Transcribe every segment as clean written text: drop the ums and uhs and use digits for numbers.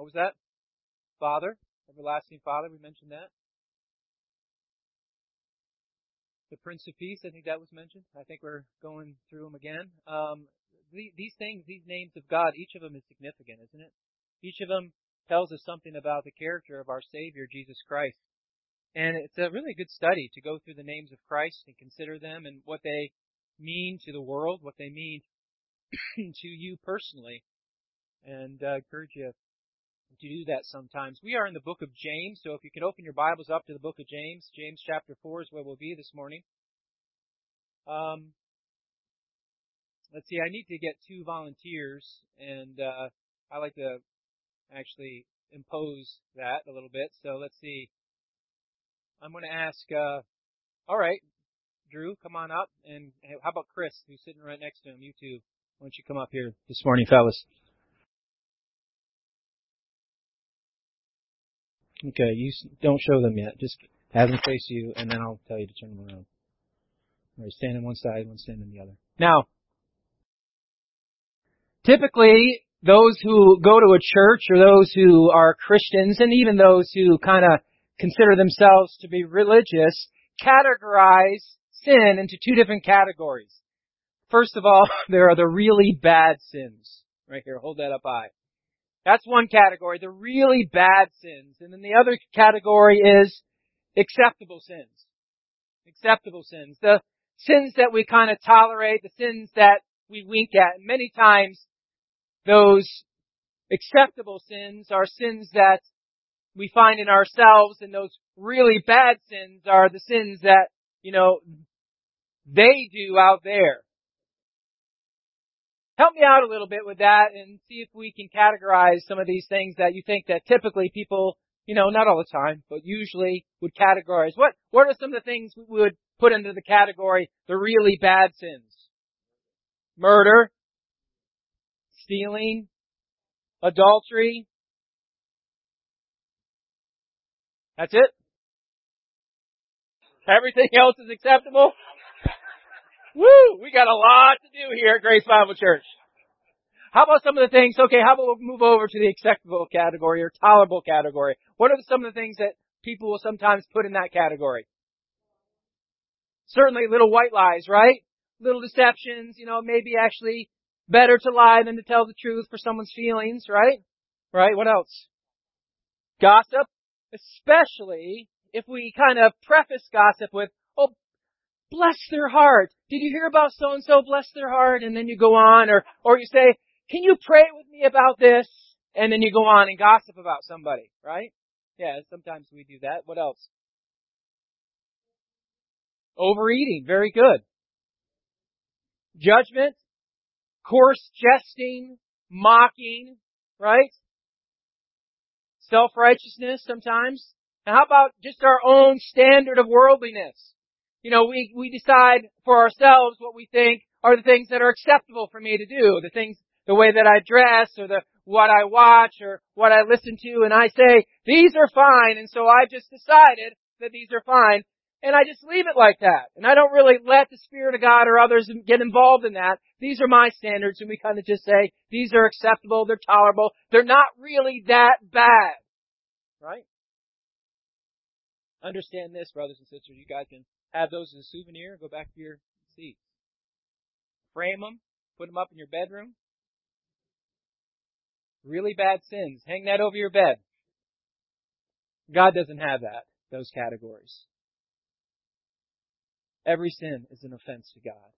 What was that? Father, everlasting Father, we mentioned that. The Prince of Peace, I think that was mentioned. I think we're going through them again. These things, these names of God, each of them is significant, isn't it? Each of them tells us something about the character of our Savior, Jesus Christ. And it's a really good study to go through the names of Christ and consider them and what they mean to the world, what they mean to you personally. And I encourage you to do that sometimes. We are in the book of James, so if you can open your Bibles up to the book of James. James chapter 4 is where we'll be this morning. Let's see, I need to get 2 volunteers, and I like to actually impose that a little bit. So let's see. I'm going to ask, all right, Drew, come on up. And how about Chris, who's sitting right next to him? You two, why don't you come up here this morning, fellas? Okay, you don't show them yet. Just have them face you, and then I'll tell you to turn them around. All right, stand on one side, one stand on the other. Now, typically, those who go to a church or those who are Christians, and even those who kind of consider themselves to be religious, categorize sin into 2 different categories. First of all, there are the really bad sins. Right here, hold that up high. That's one category, the really bad sins. And then the other category is acceptable sins. Acceptable sins. The sins that we kind of tolerate, the sins that we wink at. And many times, those acceptable sins are sins that we find in ourselves, and those really bad sins are the sins that, they do out there. Help me out a little bit with that and see if we can categorize some of these things that you think that typically people, not all the time, but usually would categorize. What are some of the things we would put into the category, the really bad sins? Murder, stealing, adultery. That's it? Everything else is acceptable? Woo! We got a lot to do here at Grace Bible Church. How about some of the things, okay, how about we move over to the acceptable category or tolerable category? What are some of the things that people will sometimes put in that category? Certainly little white lies, right? Little deceptions, maybe actually better to lie than to tell the truth for someone's feelings, right? Right, what else? Gossip, especially if we kind of preface gossip with, oh, bless their heart. Did you hear about so-and-so? Bless their heart. And then you go on. Or you say, can you pray with me about this? And then you go on and gossip about somebody, right? Yeah, sometimes we do that. What else? Overeating. Very good. Judgment. Coarse jesting. Mocking. Right? Self-righteousness sometimes. And how about just our own standard of worldliness? We decide for ourselves what we think are the things that are acceptable for me to do. The way that I dress or what I watch or what I listen to. And I say, these are fine. And so I've just decided that these are fine. And I just leave it like that. And I don't really let the Spirit of God or others get involved in that. These are my standards. And we kind of just say, these are acceptable. They're tolerable. They're not really that bad. Right? Understand this, brothers and sisters. You guys can have those as a souvenir. Go back to your seat. Frame them. Put them up in your bedroom. Really bad sins. Hang that over your bed. God doesn't have those categories. Every sin is an offense to God.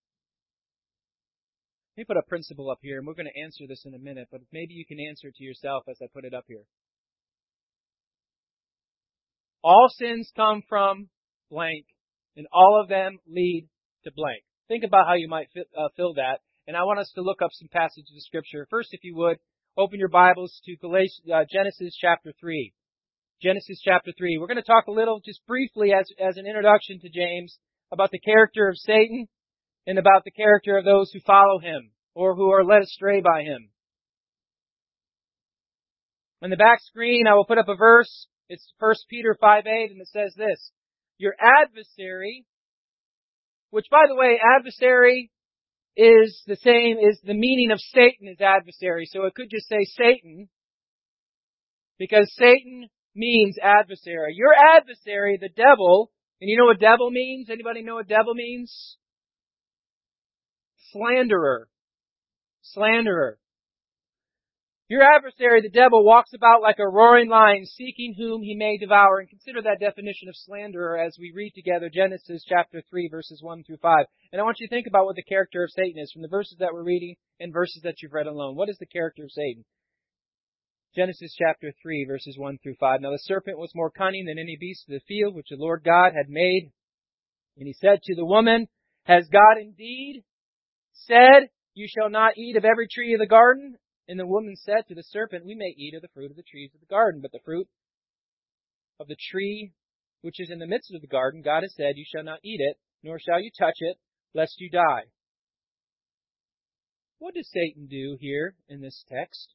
Let me put a principle up here, and we're going to answer this in a minute, but maybe you can answer it to yourself as I put it up here. All sins come from blank, and all of them lead to blank. Think about how you might fill that. And I want us to look up some passages of Scripture. First, if you would, open your Bibles to Genesis chapter 3. Genesis chapter 3. We're going to talk a little, just briefly, as an introduction to James, about the character of Satan and about the character of those who follow him or who are led astray by him. On the back screen, I will put up a verse. It's 1 Peter 5:8, and it says this. Your adversary, which, by the way, adversary is the same as the meaning of Satan is adversary. So it could just say Satan, Because Satan means adversary. Your adversary, the devil, and you know what devil means? Anybody know what devil means? Slanderer. Slanderer. Your adversary, the devil, walks about like a roaring lion, seeking whom he may devour. And consider that definition of slanderer as we read together Genesis chapter 3, verses 1 through 5. And I want you to think about what the character of Satan is from the verses that we're reading and verses that you've read alone. What is the character of Satan? Genesis chapter 3, verses 1 through 5. Now the serpent was more cunning than any beast of the field which the Lord God had made. And he said to the woman, Has God indeed said, You shall not eat of every tree of the garden? And the woman said to the serpent, We may eat of the fruit of the trees of the garden, but the fruit of the tree which is in the midst of the garden, God has said, You shall not eat it, nor shall you touch it, lest you die. What does Satan do here in this text?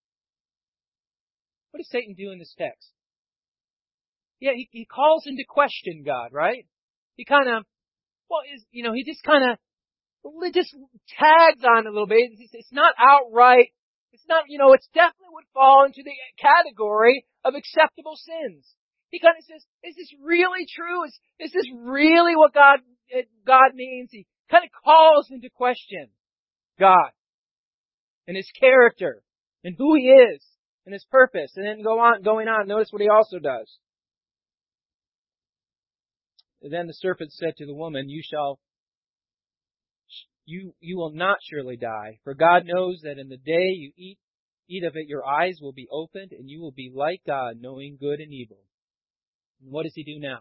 What does Satan do in this text? Yeah, he calls into question God, right? He kind of, he just kind of, just tags on a little bit. It's not outright. It's not, it definitely would fall into the category of acceptable sins. He kind of says, is this really true? Is this really what God means? He kind of calls into question God and His character and who He is and His purpose. And then going on, notice what He also does. And then the serpent said to the woman, You will not surely die, for God knows that in the day you eat of it, your eyes will be opened, and you will be like God, knowing good and evil. And what does he do now?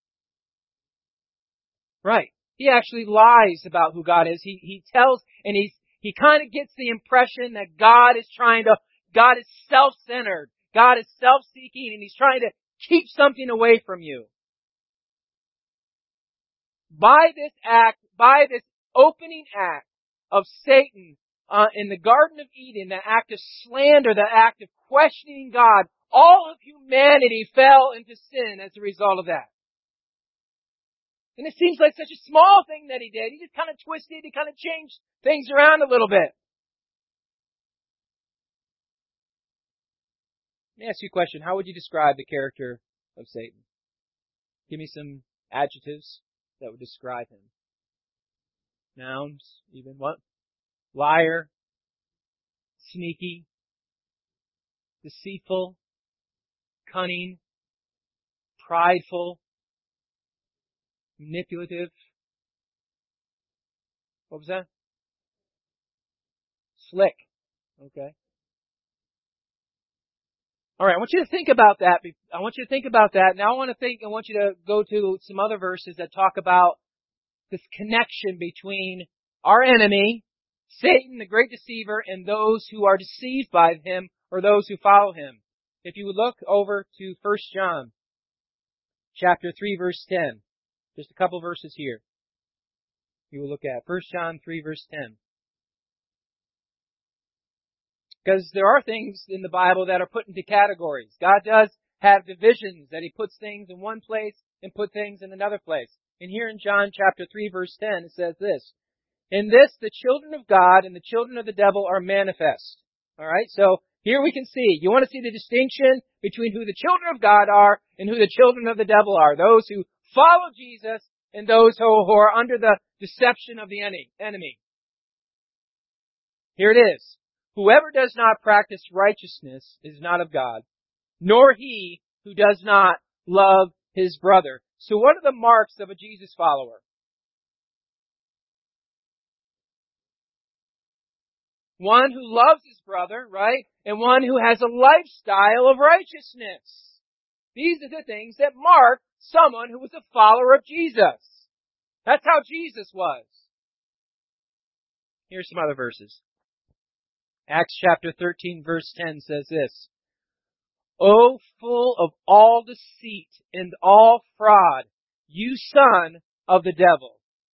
Right. He actually lies about who God is. He tells, and he kind of gets the impression that God is self-centered. God is self-seeking, and He's trying to keep something away from you. By this opening act of Satan in the Garden of Eden, the act of slander, the act of questioning God, all of humanity fell into sin as a result of that. And it seems like such a small thing that he did. He just kind of twisted, he kind of changed things around a little bit. Let me ask you a question. How would you describe the character of Satan? Give me some adjectives that would describe him. Nouns, even what? Liar, sneaky, deceitful, cunning, prideful, manipulative. What was that? Slick. Okay. All right, I want you to think about that. Now I want you to go to some other verses that talk about this connection between our enemy, Satan, the great deceiver, and those who are deceived by him or those who follow him. If you would look over to 1 John chapter 3, verse 10. Just a couple verses here. You will look at 1 John 3, verse 10. Because there are things in the Bible that are put into categories. God does have divisions, that He puts things in one place and put things in another place. And here in John chapter 3, verse 10, it says this, In this the children of God and the children of the devil are manifest. Alright, so here we can see, you want to see the distinction between who the children of God are and who the children of the devil are. Those who follow Jesus and those who are under the deception of the enemy. Here it is. Whoever does not practice righteousness is not of God, nor he who does not love his brother. So what are the marks of a Jesus follower? One who loves his brother, right? And one who has a lifestyle of righteousness. These are the things that mark someone who was a follower of Jesus. That's how Jesus was. Here's some other verses. Acts chapter 13 verse 10 says this, O full of all deceit and all fraud, you son of the devil.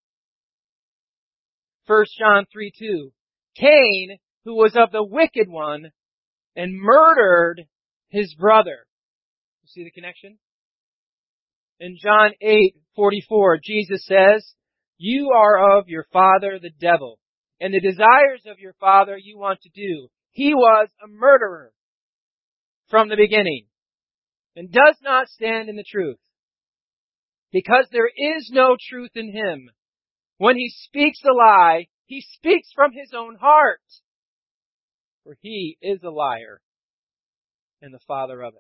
1 John 3:2, Cain, who was of the wicked one, and murdered his brother. You see the connection? In John 8:44, Jesus says, You are of your father the devil, and the desires of your father you want to do. He was a murderer from the beginning and does not stand in the truth, because there is no truth in him. When he speaks a lie, he speaks from his own heart, for he is a liar and the father of it.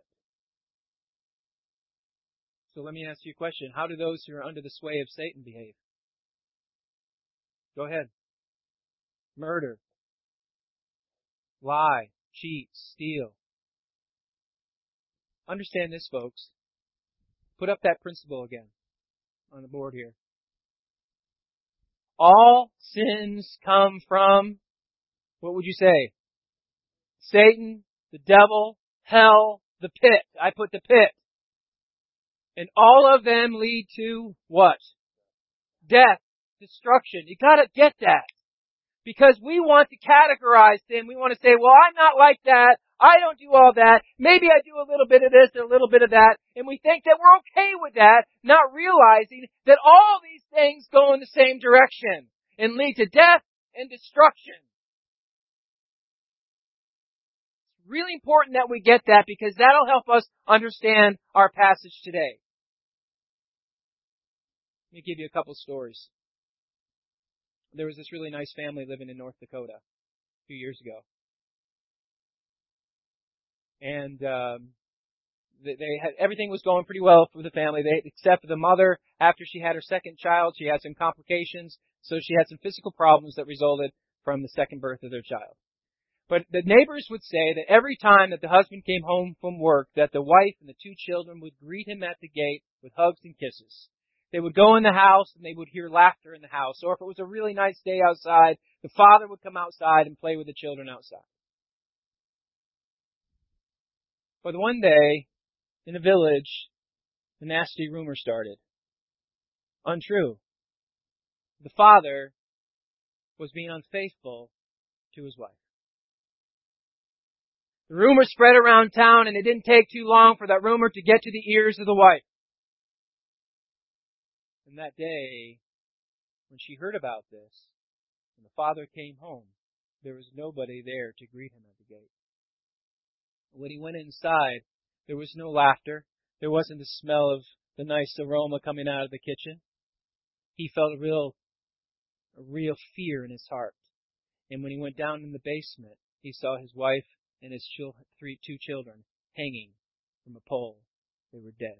So let me ask you a question. How do those who are under the sway of Satan behave? Go ahead. Murder, lie, cheat, steal. Understand this, folks. Put up that principle again on the board here. All sins come from, what would you say? Satan, the devil, hell, the pit. I put the pit. And all of them lead to what? Death, destruction. You gotta get that. Because we want to categorize sin. We want to say, well, I'm not like that. I don't do all that. Maybe I do a little bit of this or a little bit of that. And we think that we're okay with that, not realizing that all these things go in the same direction and lead to death and destruction. It's really important that we get that, because that'll help us understand our passage today. Let me give you a couple stories. There was this really nice family living in North Dakota a few years ago. And they had, everything was going pretty well for the family, except for the mother. After she had her second child, she had some complications, so she had some physical problems that resulted from the second birth of their child. But the neighbors would say that every time that the husband came home from work, that the wife and the two children would greet him at the gate with hugs and kisses. They would go in the house and they would hear laughter in the house. Or if it was a really nice day outside, the father would come outside and play with the children outside. But one day, in the village, a nasty rumor started. Untrue. The father was being unfaithful to his wife. The rumor spread around town, and it didn't take too long for that rumor to get to the ears of the wife. And that day, when she heard about this, and the father came home, there was nobody there to greet him at the gate. When he went inside, there was no laughter. There wasn't the smell of the nice aroma coming out of the kitchen. He felt a real fear in his heart. And when he went down in the basement, he saw his wife and his two children hanging from a pole. They were dead.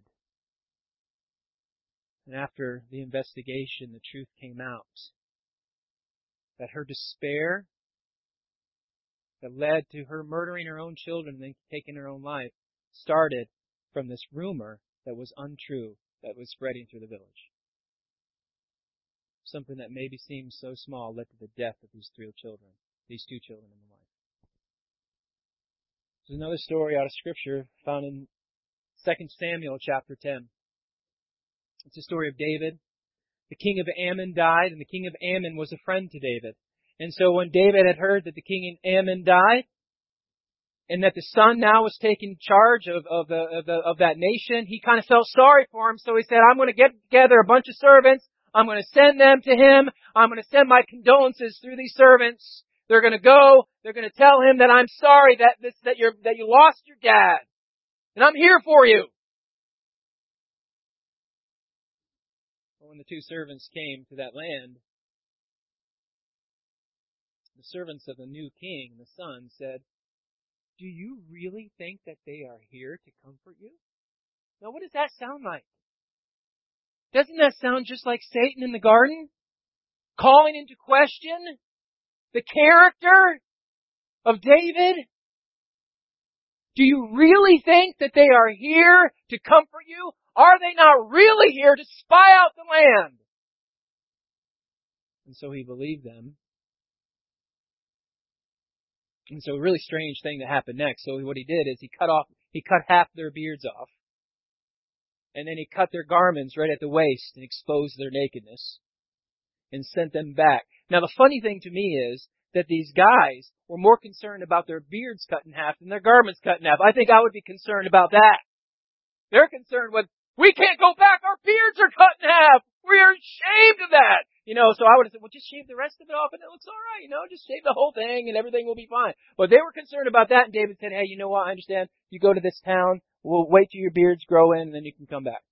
And after the investigation, the truth came out that her despair that led to her murdering her own children and then taking her own life started from this rumor that was untrue, that was spreading through the village. Something that maybe seemed so small led to the death of these two children in the life. There's another story out of Scripture found in 2 Samuel chapter 10. It's a story of David. The king of Ammon died, and the king of Ammon was a friend to David. And so when David had heard that the king of Ammon died, and that the son now was taking charge of that nation, he kind of felt sorry for him. So he said, I'm going to get together a bunch of servants. I'm going to send them to him. I'm going to send my condolences through these servants. They're going to go. They're going to tell him that I'm sorry that you lost your dad, and I'm here for you. When the two servants came to that land, the servants of the new king, the son, said, do you really think that they are here to comfort you? Now, what does that sound like? Doesn't that sound just like Satan in the garden? Calling into question the character of David? Do you really think that they are here to comfort you? Are they not really here to spy out the land? And so he believed them. And so a really strange thing that happened next. So what he did is he cut half their beards off. And then he cut their garments right at the waist and exposed their nakedness. And sent them back. Now the funny thing to me is that these guys were more concerned about their beards cut in half than their garments cut in half. I think I would be concerned about that. They're concerned with, we can't go back, our beards are cut in half. We are ashamed of that. So I would have said, well, just shave the rest of it off and it looks all right. Just shave the whole thing and everything will be fine. But they were concerned about that, and David said, hey, you know what? I understand. You go to this town. We'll wait till your beards grow in and then you can come back.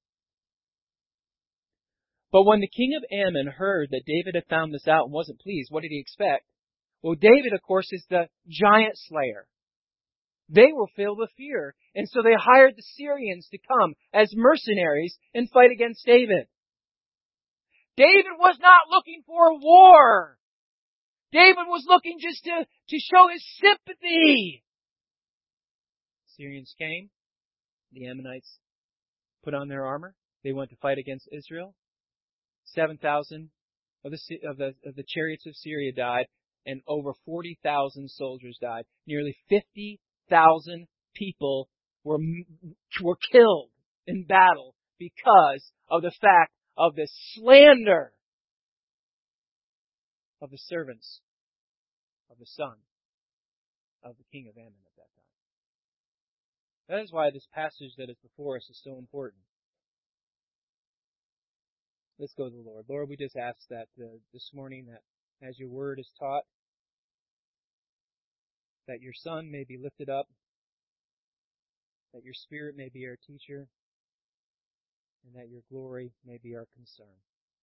But when the king of Ammon heard that David had found this out and wasn't pleased, what did he expect? Well, David, of course, is the giant slayer. They were filled with fear, and so they hired the Syrians to come as mercenaries and fight against David. David was not looking for war. David was looking just to show his sympathy. Syrians came. The Ammonites put on their armor. They went to fight against Israel. 7,000 of the chariots of Syria died, and over 40,000 soldiers died. Nearly 50,000 people were killed in battle because of the fact of the slander of the servants of the son of the king of Ammon at that time. That is why this passage that is before us is so important. Let's go to the Lord. Lord, we just ask that this morning that as your word is taught, that your Son may be lifted up, that your Spirit may be our teacher, and that your glory may be our concern.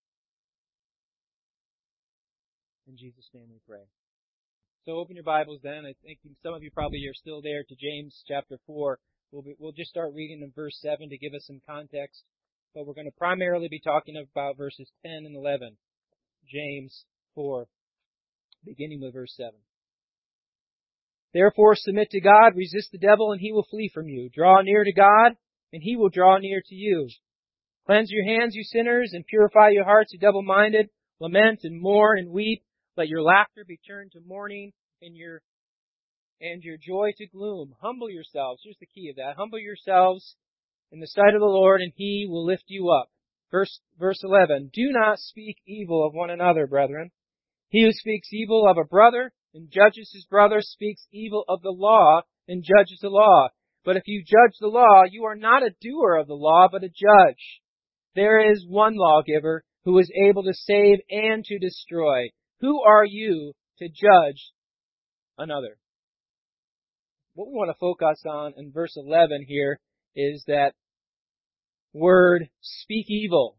In Jesus' name we pray. So open your Bibles then. I think some of you probably are still there to James chapter 4. We'll just start reading in verse 7 to give us some context. But we're going to primarily be talking about verses 10 and 11. James 4, beginning with verse 7. Therefore submit to God, resist the devil, and he will flee from you. Draw near to God, and he will draw near to you. Cleanse your hands, you sinners, and purify your hearts, you double-minded. Lament and mourn and weep. Let your laughter be turned to mourning, and your joy to gloom. Humble yourselves. Here's the key of that. Humble yourselves in the sight of the Lord, and he will lift you up. Verse 11. Do not speak evil of one another, brethren. He who speaks evil of a brother and judges his brother speaks evil of the law and judges the law. But if you judge the law, you are not a doer of the law, but a judge. There is one lawgiver who is able to save and to destroy. Who are you to judge another? What we want to focus on in verse 11 here is that word, speak evil.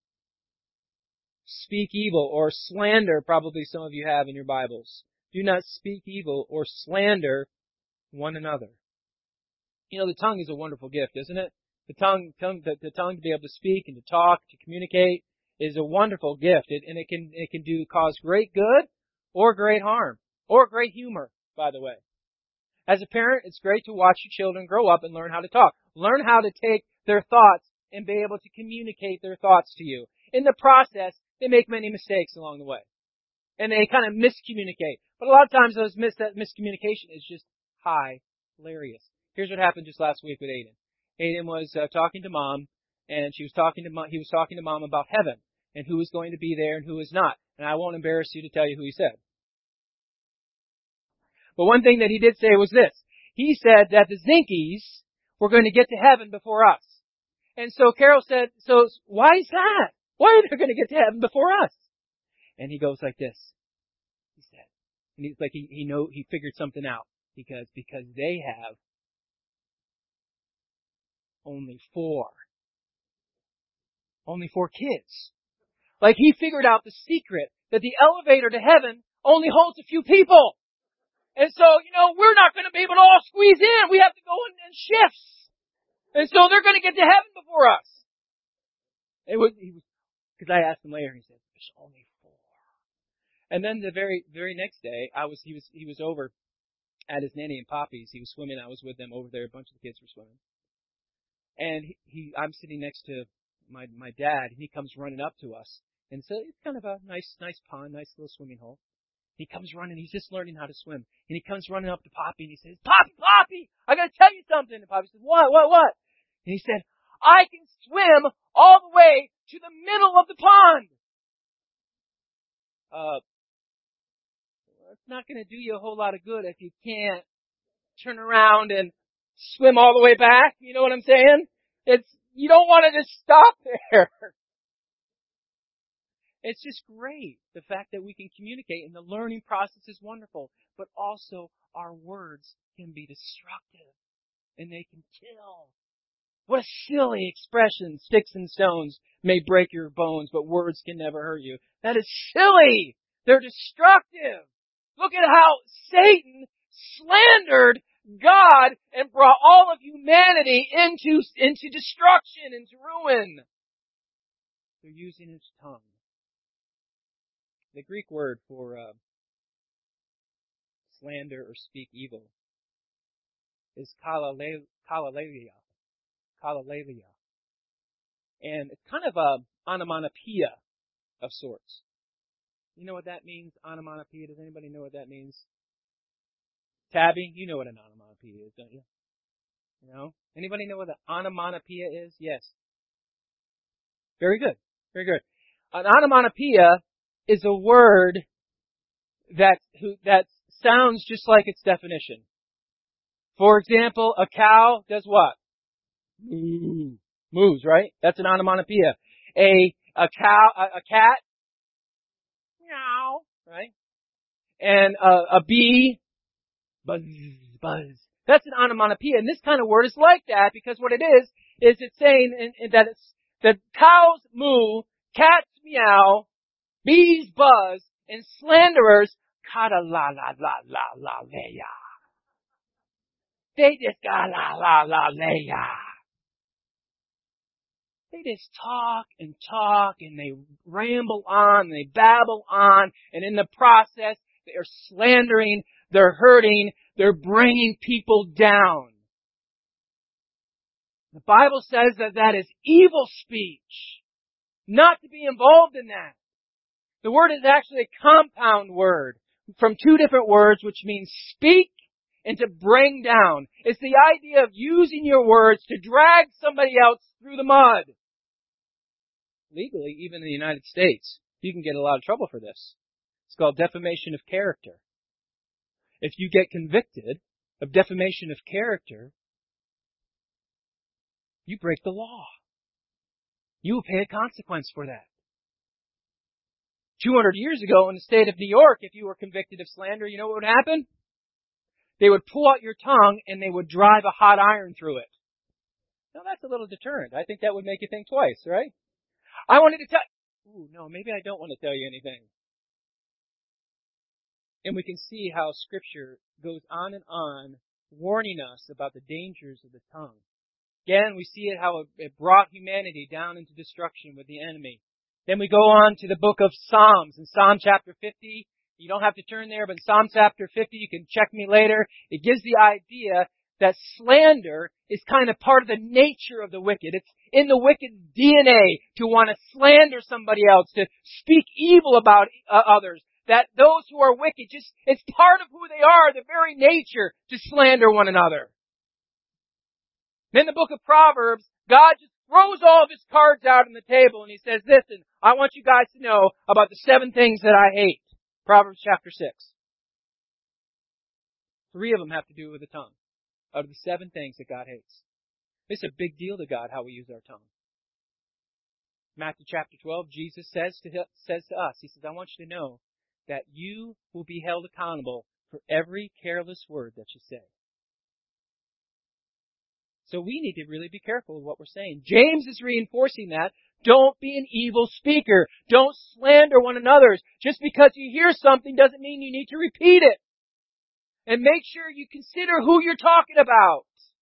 Speak evil, or slander, probably some of you have in your Bibles. Do not speak evil or slander one another. The tongue is a wonderful gift, isn't it? The tongue to be able to speak and to talk, to communicate, is a wonderful gift. And it can cause great good or great harm, or great humor, by the way. As a parent, it's great to watch your children grow up and learn how to talk. Learn how to take their thoughts and be able to communicate their thoughts to you. In the process, they make many mistakes along the way. And they kind of miscommunicate. But a lot of times that miscommunication is just hilarious. Here's what happened just last week with Aiden. Aiden was talking to Mom, and he was talking to Mom about heaven, and who was going to be there and who was not. And I won't embarrass you to tell you who he said. But one thing that he did say was this. He said that the Zinkies were going to get to heaven before us. And so Carol said, so why is that? Why are they going to get to heaven before us? And he goes like this. He said, and he's like, he figured something out because they have only four kids. Like he figured out the secret that the elevator to heaven only holds a few people. And so, we're not going to be able to all squeeze in. We have to go in shifts. And so they're going to get to heaven before us. Because I asked him later, he said, there's only four. And then the very, very next day, he was over at his nanny and Poppy's. He was swimming. I was with them over there. A bunch of the kids were swimming. And I'm sitting next to my dad, and he comes running up to us. And so it's kind of a nice pond, nice little swimming hole. He comes running. He's just learning how to swim. And he comes running up to Poppy, and he says, Poppy, I got to tell you something. And Poppy says, what? And he said, I can swim all the way to the middle of the pond. It's not going to do you a whole lot of good if you can't turn around and swim all the way back. You know what I'm saying? You don't want to just stop there. It's just great, the fact that we can communicate, and the learning process is wonderful. But also, our words can be destructive, and they can kill. What a silly expression. Sticks and stones may break your bones, but words can never hurt you. That is silly. They're destructive. Look at how Satan slandered God and brought all of humanity into destruction, into ruin. They're using his tongue. The Greek word for slander or speak evil is kalalelia. Kalalelia. And it's kind of a onomatopoeia of sorts. You know what that means, onomatopoeia? Does anybody know what that means? Tabby, you know what an onomatopoeia is, don't you? You know? Anybody know what an onomatopoeia is? Yes. Very good. Very good. An onomatopoeia is a word that sounds just like its definition. For example, a cow does what? Moves, right? That's an onomatopoeia. A cat, meow, right? And a bee, buzz, buzz. That's an onomatopoeia. And this kind of word is like that because what it is it's saying that cows moo, cats meow, bees buzz, and slanderers kata la la la la la leya. They just got la la la leya. They just talk and they ramble on, and they babble on, and in the process, they are slandering, they're hurting, they're bringing people down. The Bible says that is evil speech. Not to be involved in that. The word is actually a compound word from two different words, which means speak and to bring down. It's the idea of using your words to drag somebody else through the mud. Legally, even in the United States, you can get a lot of trouble for this. It's called defamation of character. If you get convicted of defamation of character, you break the law. You will pay a consequence for that. 200 years ago in the state of New York, if you were convicted of slander, you know what would happen? They would pull out your tongue and they would drive a hot iron through it. Now that's a little deterrent. I think that would make you think twice, right? I wanted to maybe I don't want to tell you anything. And we can see how Scripture goes on and on, warning us about the dangers of the tongue. Again, we see it how it brought humanity down into destruction with the enemy. Then we go on to the book of Psalms. In Psalm chapter 50, you don't have to turn there, but in Psalm chapter 50, you can check me later. It gives the idea that slander is kind of part of the nature of the wicked. It's in the wicked DNA to want to slander somebody else, to speak evil about others. That those who are wicked, it's part of who they are, the very nature to slander one another. In the book of Proverbs, God just throws all of his cards out on the table and he says, listen, I want you guys to know about the 7 things that I hate. Proverbs chapter 6. 3 of them have to do with the tongue. Out of the 7 things that God hates. It's a big deal to God how we use our tongue. Matthew chapter 12, Jesus says to us, he says, I want you to know that you will be held accountable for every careless word that you say. So we need to really be careful with what we're saying. James is reinforcing that. Don't be an evil speaker. Don't slander one another. Just because you hear something doesn't mean you need to repeat it. And make sure you consider who you're talking about.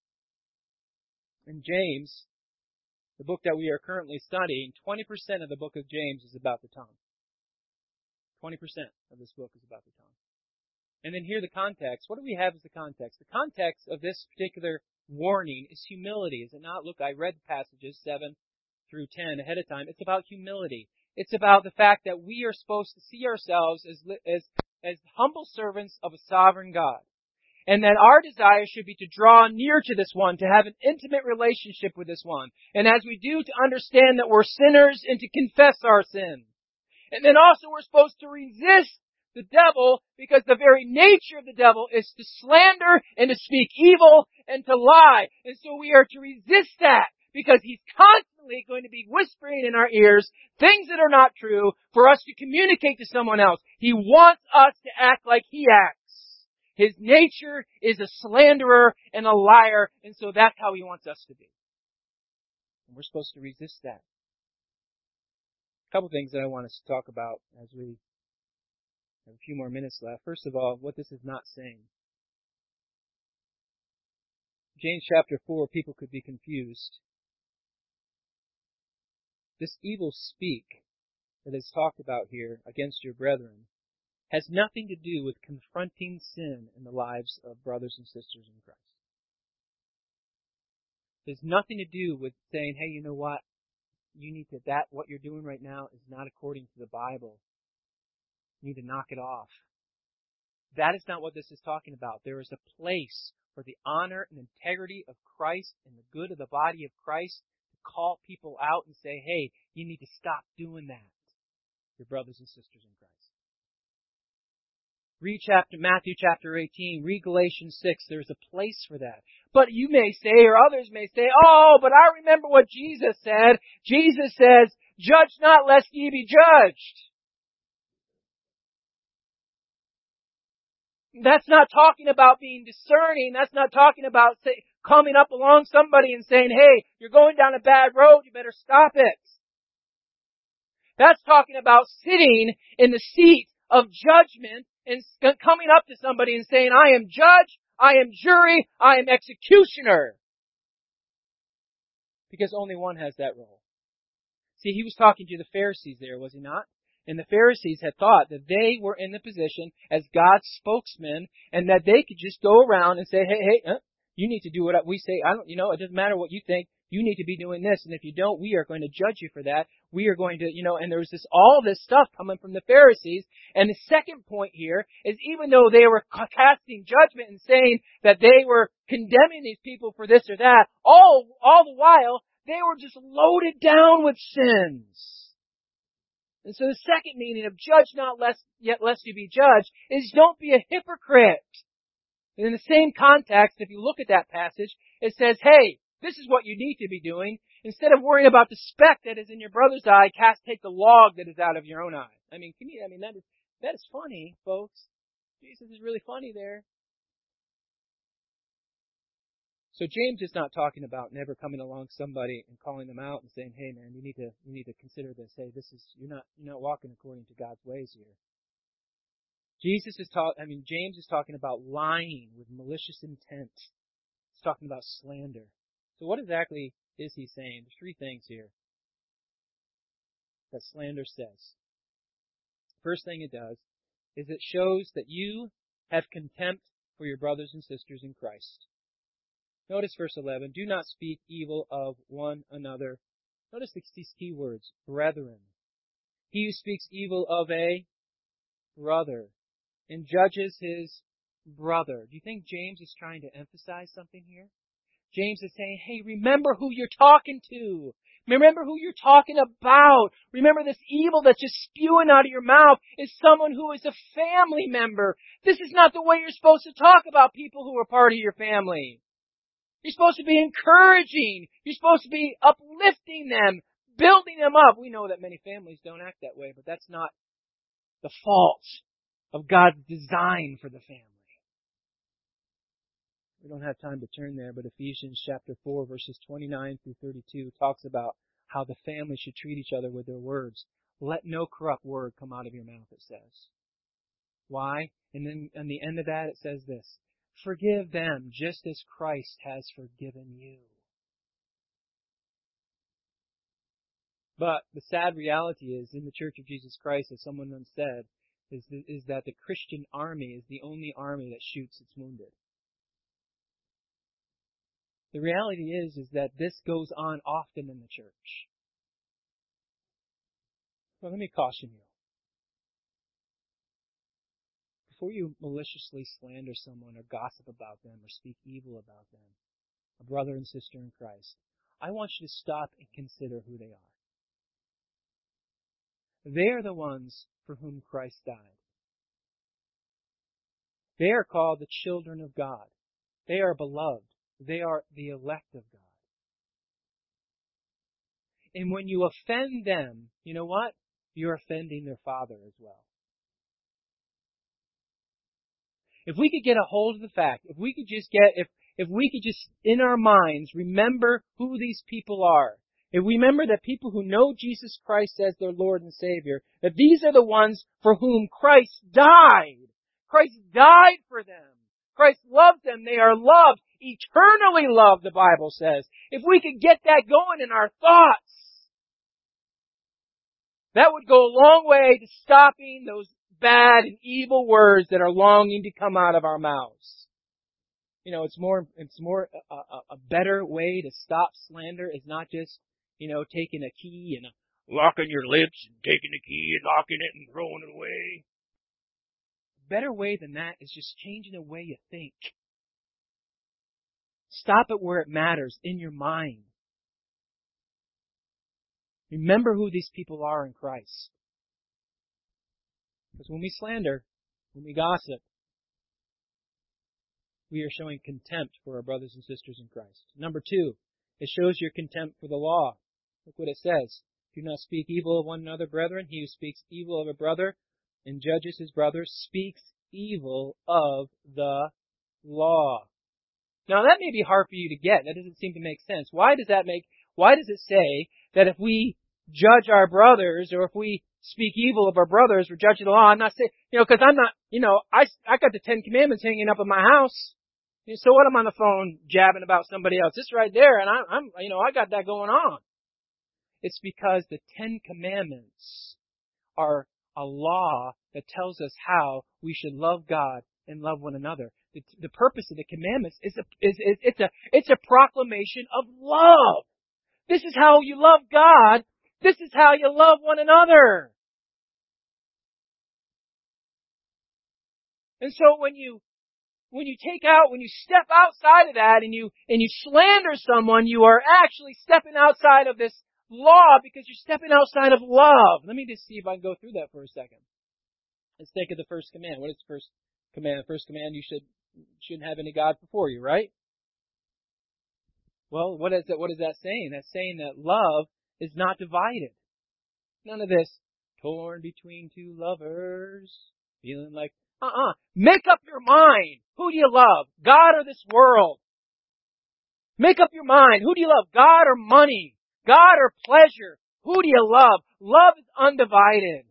In James, the book that we are currently studying, 20% of the book of James is about the tongue. 20% of this book is about the tongue. And then here the context. What do we have as the context? The context of this particular warning is humility, is it not? Look, I read the passages 7 through 10 ahead of time. It's about humility. It's about the fact that we are supposed to see ourselves as humble servants of a sovereign God. And that our desire should be to draw near to this one, to have an intimate relationship with this one. And as we do, to understand that we're sinners and to confess our sin. And then also we're supposed to resist the devil, because the very nature of the devil is to slander and to speak evil and to lie. And so we are to resist that, because he's constantly constantly going to be whispering in our ears things that are not true for us to communicate to someone else. He wants us to act like He acts. His nature is a slanderer and a liar, and so that's how He wants us to be. And we're supposed to resist that. A couple things that I want us to talk about as we have a few more minutes left. First of all, what this is not saying. James chapter 4, people could be confused. This evil speak that is talked about here against your brethren has nothing to do with confronting sin in the lives of brothers and sisters in Christ. There's nothing to do with saying, hey, you know what? What you're doing right now is not according to the Bible. You need to knock it off. That is not what this is talking about. There is a place for the honor and integrity of Christ and the good of the body of Christ to call people out and say, hey, you need to stop doing that, your brothers and sisters in Christ. Read Matthew chapter 18. Read Galatians 6. There's a place for that. But you may say, or others may say, oh, but I remember what Jesus said. Jesus says, judge not lest ye be judged. That's not talking about being discerning. That's not talking about coming up along somebody and saying, hey, you're going down a bad road, you better stop it. That's talking about sitting in the seat of judgment and coming up to somebody and saying, I am judge, I am jury, I am executioner. Because only one has that role. See, he was talking to the Pharisees there, was he not? And the Pharisees had thought that they were in the position as God's spokesman and that they could just go around and say, hey, you need to do what we say. It doesn't matter what you think. You need to be doing this. And if you don't, we are going to judge you for that. We are going to, and there was all this stuff coming from the Pharisees. And the second point here is even though they were casting judgment and saying that they were condemning these people for this or that, all the while, they were just loaded down with sins. And so the second meaning of judge not lest you be judged is don't be a hypocrite. And in the same context, if you look at that passage, it says, hey, this is what you need to be doing. Instead of worrying about the speck that is in your brother's eye, take the log that is out of your own eye. That is funny, folks. Jesus is really funny there. So James is not talking about never coming along somebody and calling them out and saying, hey man, you need to consider this. Hey, you're not walking according to God's ways here. James is talking about lying with malicious intent. He's talking about slander. So what exactly is he saying? There's three things here that slander says. First thing it does is it shows that you have contempt for your brothers and sisters in Christ. Notice verse 11, do not speak evil of one another. Notice these key words, brethren. He who speaks evil of a brother and judges his brother. Do you think James is trying to emphasize something here? James is saying, hey, remember who you're talking to. Remember who you're talking about. Remember this evil that's just spewing out of your mouth is someone who is a family member. This is not the way you're supposed to talk about people who are part of your family. You're supposed to be encouraging. You're supposed to be uplifting them, building them up. We know that many families don't act that way, but that's not the fault of God's design for the family. We don't have time to turn there, but Ephesians chapter 4, verses 29 through 32 talks about how the family should treat each other with their words. Let no corrupt word come out of your mouth, it says. Why? And then on the end of that, it says this. Forgive them just as Christ has forgiven you. But the sad reality is, in the Church of Jesus Christ, as someone once said, is that the Christian army is the only army that shoots its wounded. The reality is that this goes on often in the church. Well, let me caution you. Before you maliciously slander someone or gossip about them or speak evil about them, a brother and sister in Christ, I want you to stop and consider who they are. They are the ones for whom Christ died. They are called the children of God. They are beloved. They are the elect of God. And when you offend them, you know what? You're offending their Father as well. If we could get a hold of the fact, if we could just in our minds remember who these people are, if we remember that people who know Jesus Christ as their Lord and Savior, that these are the ones for whom Christ died. Christ died for them. Christ loved them. They are loved, eternally loved, the Bible says. If we could get that going in our thoughts, that would go a long way to stopping those bad and evil words that are longing to come out of our mouths. You know, a better way to stop slander is not just, taking a key and locking your lips and taking the key and locking it and throwing it away. A better way than that is just changing the way you think. Stop it where it matters, in your mind. Remember who these people are in Christ. Because when we slander, when we gossip, we are showing contempt for our brothers and sisters in Christ. Number 2, it shows your contempt for the law. Look what it says. Do not speak evil of one another, brethren. He who speaks evil of a brother and judges his brother speaks evil of the law. Now that may be hard for you to get. That doesn't seem to make sense. Why does it say that if we judge our brothers, or if we speak evil of our brothers, we're judging the law? I'm not saying, because I'm not, I got the 10 Commandments hanging up in my house. So what? I'm on the phone jabbing about somebody else. It's right there, and I got that going on. It's because the 10 Commandments are a law that tells us how we should love God and love one another. The purpose of the commandments is it's a proclamation of love. This is how you love God. This is how you love one another. And so when you step outside of that and you slander someone, you are actually stepping outside of this law because you're stepping outside of love. Let me just see if I can go through that for a second. Let's think of the first command. What is the first command? The first command, you shouldn't have any gods before you, right? Well, what is that saying? That's saying that love is not divided. None of this torn between two lovers, feeling like, Make up your mind. Who do you love? God or this world? Make up your mind. Who do you love? God or money? God or pleasure? Who do you love? Love is undivided.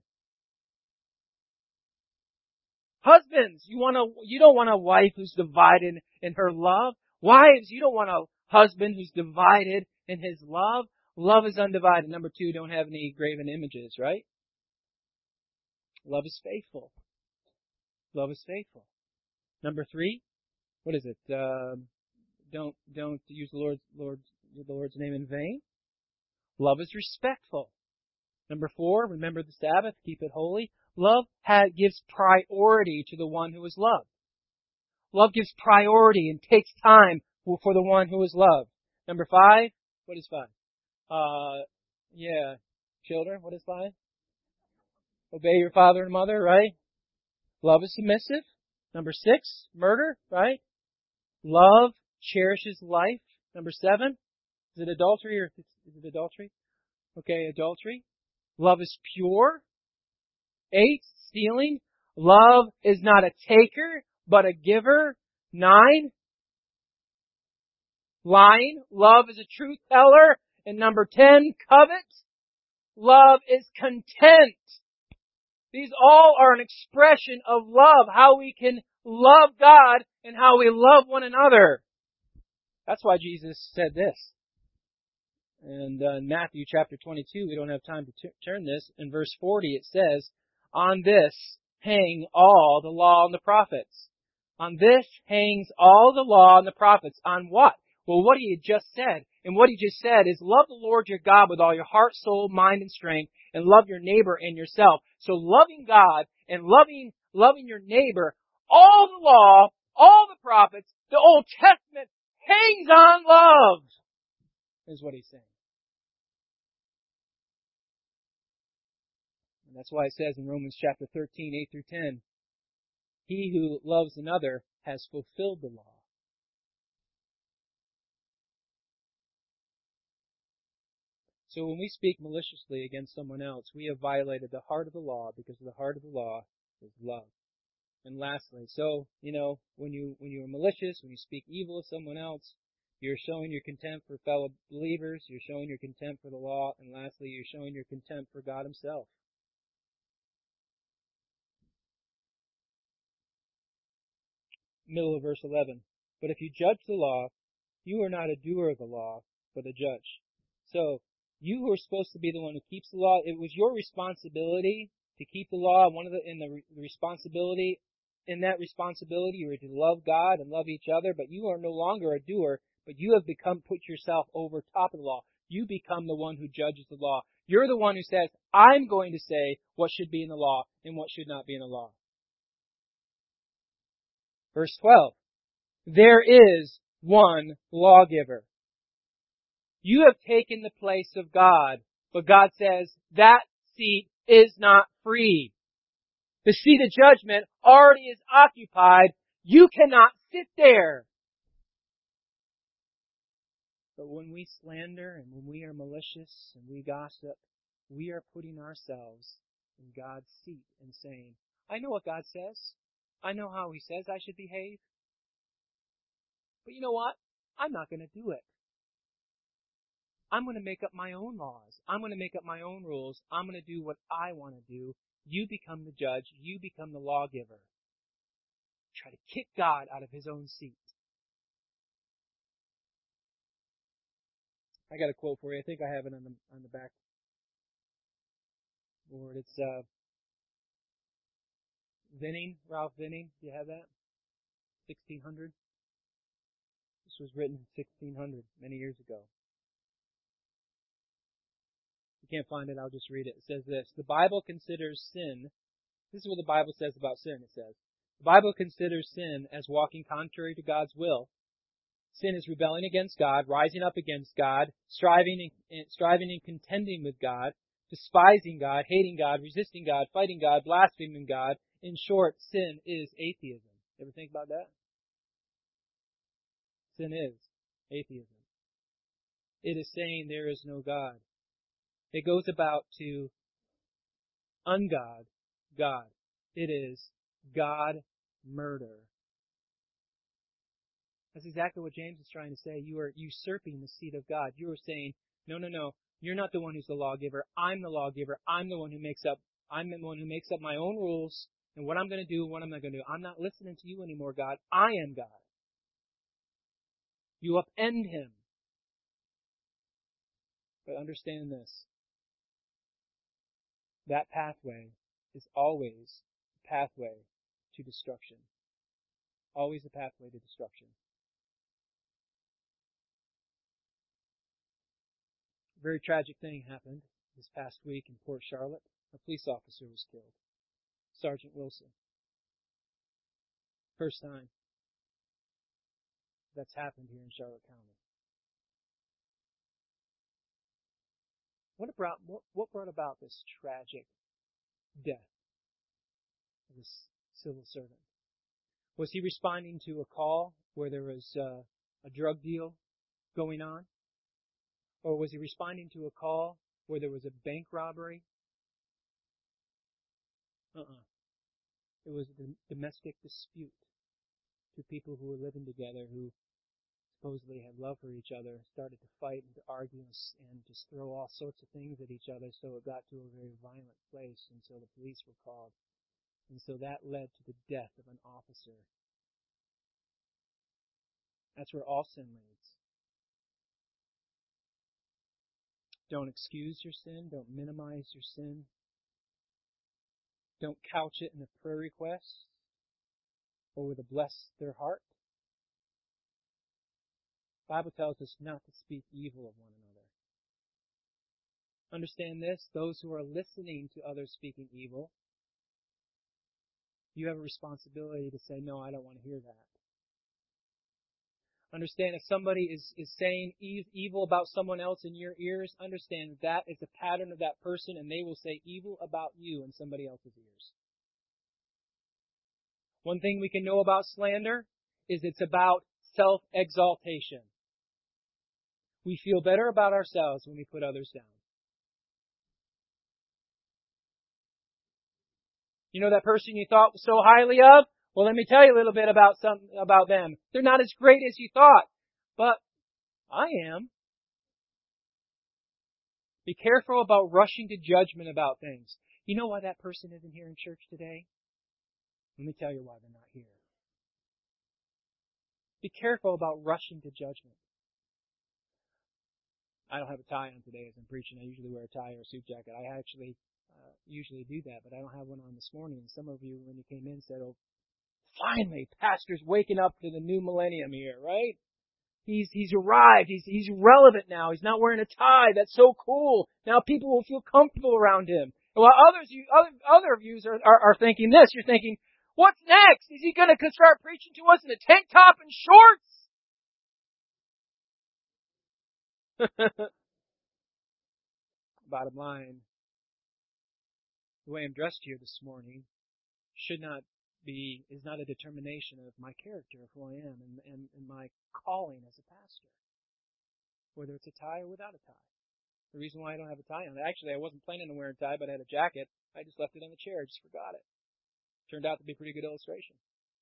Husbands, you don't want a wife who's divided in her love. Wives, you don't want a husband who's divided in his love. Love is undivided. Number 2, don't have any graven images, right? Love is faithful. Love is faithful. Number 3, what is it? Don't use the Lord's name in vain. Love is respectful. Number 4, remember the Sabbath, keep it holy. Love gives priority to the one who is loved. Love gives priority and takes time for the one who is loved. Number 5, what is 5? Children, what is 5? Obey your father and mother, right? Love is submissive. Number 6, murder, right? Love cherishes life. Number 7, is it adultery or is it adultery? Okay, adultery. Love is pure. 8, stealing. Love is not a taker, but a giver. 9, lying. Love is a truth teller. And number 10, covet. Love is content. These all are an expression of love, how we can love God and how we love one another. That's why Jesus said this. And in Matthew chapter 22, we don't have time to turn this. In verse 40 it says, on this hang all the law and the prophets. On this hangs all the law and the prophets. On what? Well, what he had just said. And what he just said is love the Lord your God with all your heart, soul, mind, and strength, and love your neighbor and yourself. So loving God and loving your neighbor, all the law, all the prophets, the Old Testament hangs on love, is what he's saying. And that's why it says in Romans chapter 13, 8 through 10, he who loves another has fulfilled the law. So when we speak maliciously against someone else, we have violated the heart of the law, because the heart of the law is love. And lastly, when you are malicious, when you speak evil of someone else, you're showing your contempt for fellow believers, you're showing your contempt for the law, and lastly, you're showing your contempt for God Himself. Middle of verse 11. But if you judge the law, you are not a doer of the law, but a judge. So, you who are supposed to be the one who keeps the law, it was your responsibility to keep the law. Responsibility, in that responsibility, you are to love God and love each other, but you are no longer a doer, but you have put yourself over top of the law. You become the one who judges the law. You're the one who says, I'm going to say what should be in the law and what should not be in the law. Verse 12. There is one lawgiver. You have taken the place of God, but God says that seat is not free. The seat of judgment already is occupied. You cannot sit there. But when we slander and when we are malicious and we gossip, we are putting ourselves in God's seat and saying, I know what God says. I know how He says I should behave. But you know what? I'm not going to do it. I'm going to make up my own laws. I'm going to make up my own rules. I'm going to do what I want to do. You become the judge. You become the lawgiver. Try to kick God out of His own seat. I got a quote for you. I think I have it on the back board. It's Vinning, Ralph Vinning. Do you have that? 1600. This was written in 1600, many years ago. If you can't find it, I'll just read it. It says this: the Bible considers sin. This is what the Bible says about sin. It says, the Bible considers sin as walking contrary to God's will. Sin is rebelling against God, rising up against God, striving and contending with God, despising God, hating God, resisting God, fighting God, blaspheming God. In short, sin is atheism. Ever think about that? Sin is atheism. It is saying there is no God. It goes about to ungod God. It is God murder. That's exactly what James is trying to say. You are usurping the seat of God. You are saying, no. You're not the one who's the lawgiver. I'm the lawgiver. I'm the one who makes up my own rules and what I'm going to do and what I'm not going to do. I'm not listening to you anymore, God. I am God. You upend Him. But understand this. That pathway is always a pathway to destruction. Always a pathway to destruction. A very tragic thing happened this past week in Port Charlotte. A police officer was killed. Sergeant Wilson. First time that's happened here in Charlotte County. What brought about this tragic death of this civil servant? Was he responding to a call where there was a drug deal going on? Or was he responding to a call where there was a bank robbery? It was a domestic dispute. Two people who were living together who supposedly had love for each other started to fight and to argue and just throw all sorts of things at each other, so it got to a very violent place, and so the police were called. And so that led to the death of an officer. That's where all sin leads. Don't excuse your sin. Don't minimize your sin. Don't couch it in a prayer request or with a bless their heart. The Bible tells us not to speak evil of one another. Understand this, those who are listening to others speaking evil, you have a responsibility to say, no, I don't want to hear that. Understand, if somebody is saying evil about someone else in your ears, understand that is a pattern of that person, and they will say evil about you in somebody else's ears. One thing we can know about slander is it's about self-exaltation. We feel better about ourselves when we put others down. You know that person you thought so highly of? Well, let me tell you a little bit about them. They're not as great as you thought, but I am. Be careful about rushing to judgment about things. You know why that person isn't here in church today? Let me tell you why they're not here. Be careful about rushing to judgment. I don't have a tie on today as I'm preaching. I usually wear a tie or a suit jacket. I actually usually do that, but I don't have one on this morning. And some of you, when you came in, said, "Oh, finally, pastor's waking up to the new millennium here, right? He's arrived. He's relevant now. He's not wearing a tie. That's so cool. Now people will feel comfortable around him." And while other of you are thinking this, you're thinking, "What's next? Is he going to start preaching to us in a tank top and shorts?" Bottom line, the way I'm dressed here this morning is not a determination of my character, of who I am, and my calling as a pastor, whether it's a tie or without a tie. The reason why I don't have a tie on, actually I wasn't planning on wearing a tie, but I had a jacket. I just left it on the chair. I just forgot it. Turned out to be a pretty good illustration.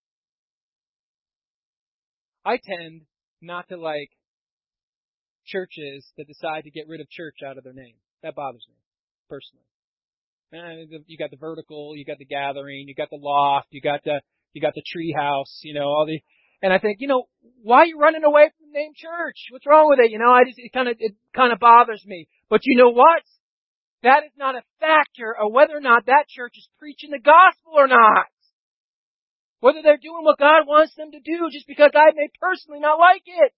I tend not to like churches that decide to get rid of church out of their name. That bothers me, personally. You got the vertical, you got the gathering, you got the loft, you got the tree house, and I think, why are you running away from the name church? What's wrong with it? It kind of bothers me. But you know what? That is not a factor of whether or not that church is preaching the gospel or not. Whether they're doing what God wants them to do just because I may personally not like it.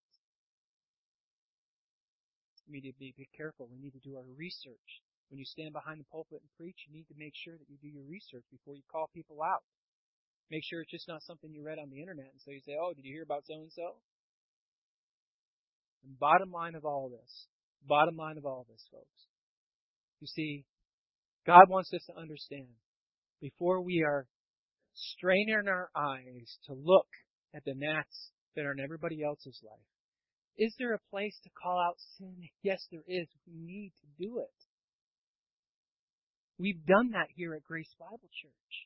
We need to be careful. We need to do our research. When you stand behind the pulpit and preach, you need to make sure that you do your research before you call people out. Make sure it's just not something you read on the internet and so you say, "Oh, did you hear about so-and-so?" And bottom line of all this, folks, you see, God wants us to understand, before we are straining our eyes to look at the gnats that are in everybody else's life, is there a place to call out sin? Yes, there is. We need to do it. We've done that here at Grace Bible Church.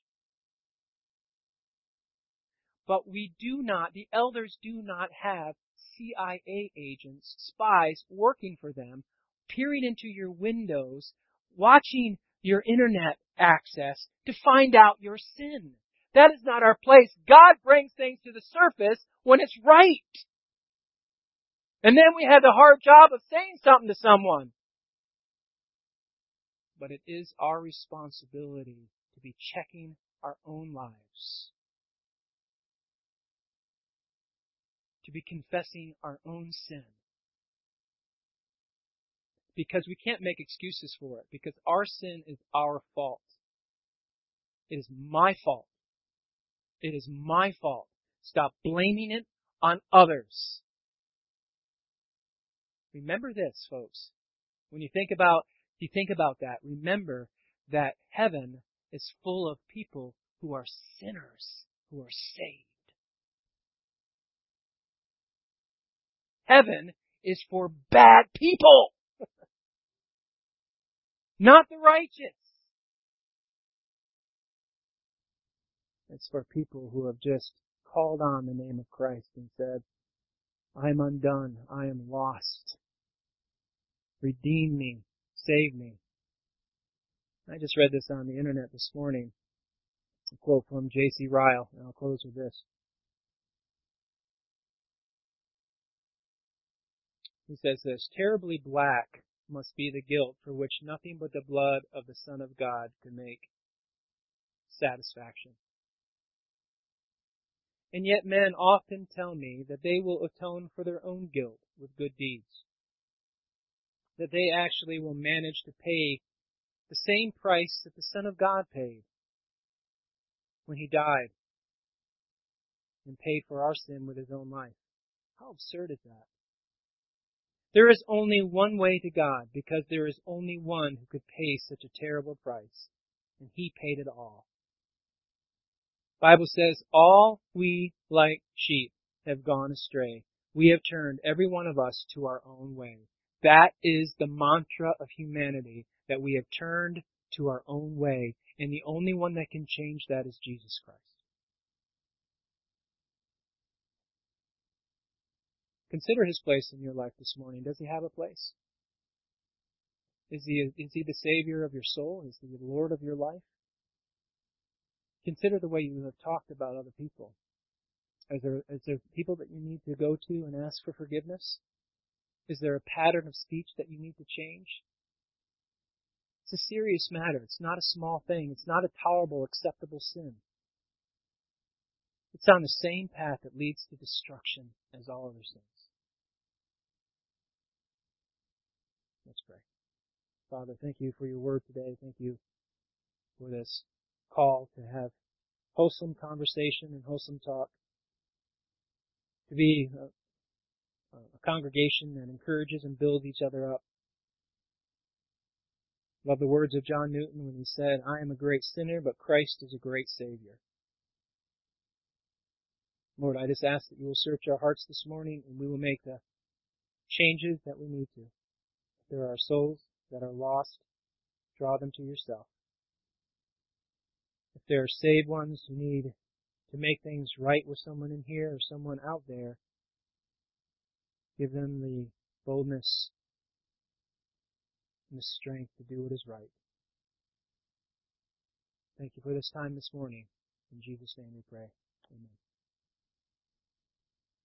But the elders do not have CIA agents, spies working for them, peering into your windows, watching your internet access to find out your sin. That is not our place. God brings things to the surface when it's right. And then we have the hard job of saying something to someone. But it is our responsibility to be checking our own lives, to be confessing our own sin. Because we can't make excuses for it, because our sin is our fault. It is my fault. It is my fault. Stop blaming it on others. Remember this, folks. When you think about that, remember that heaven is full of people who are sinners, who are saved. Heaven is for bad people, not the righteous. It's for people who have just called on the name of Christ and said, "I'm undone. I am lost. Redeem me. Save me." I just read this on the internet this morning. A quote from J.C. Ryle, and I'll close with this. He says this: "Terribly black must be the guilt for which nothing but the blood of the Son of God could make satisfaction. And yet men often tell me that they will atone for their own guilt with good deeds, that they actually will manage to pay the same price that the Son of God paid when He died and paid for our sin with His own life." How absurd is that? There is only one way to God, because there is only one who could pay such a terrible price, and He paid it all. The Bible says, "All we like sheep have gone astray. We have turned every one of us to our own way." That is the mantra of humanity, that we have turned to our own way. And the only one that can change that is Jesus Christ. Consider His place in your life this morning. Does He have a place? Is He the Savior of your soul? Is He the Lord of your life? Consider the way you have talked about other people. Is there people that you need to go to and ask for forgiveness? Is there a pattern of speech that you need to change? It's a serious matter. It's not a small thing. It's not a tolerable, acceptable sin. It's on the same path that leads to destruction as all other sins. Let's pray. Father, thank you for your word today. Thank you for this call to have wholesome conversation and wholesome talk, to be a congregation that encourages and builds each other up. Love the words of John Newton when he said, "I am a great sinner, but Christ is a great Savior." Lord, I just ask that you will search our hearts this morning and we will make the changes that we need to. If there are souls that are lost, draw them to yourself. If there are saved ones who need to make things right with someone in here or someone out there, give them the boldness and the strength to do what is right. Thank you for this time this morning. In Jesus' name we pray. Amen.